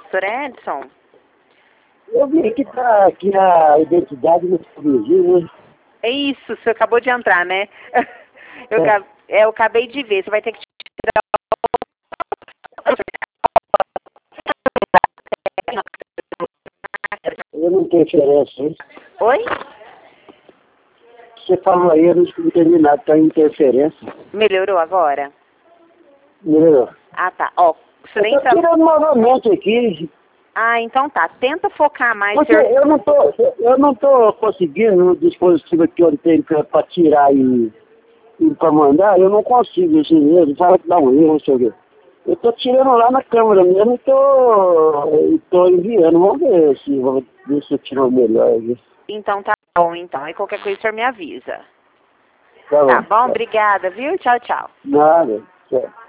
Sr. Edson? Eu vi que tá aqui a identidade no subsídio, né? É isso, o senhor acabou de entrar, né? Eu acabei de ver, você vai ter que tirar Eu não tenho interferência, hein? Oi? Você falou aí, eu não entendi nada, tá interferência. Melhorou agora? Melhorou. Ah, tá. Ó, o senhor Eu tô entra... tirando novamente aqui, Ah, então tá. Tenta focar mais, porque senhor. eu não tô conseguindo no dispositivo aqui onde tem pra tirar e pra mandar, eu não consigo, assim mesmo, fala que dá um erro, não sei o quê. Eu tô tirando lá na câmera mesmo e tô enviando, vamos ver se eu tiro melhor aqui. Então tá bom, então. Aí qualquer coisa o senhor me avisa. Tá Tá bom. bom? Obrigada, viu? Tchau, tchau. Nada. Tchau.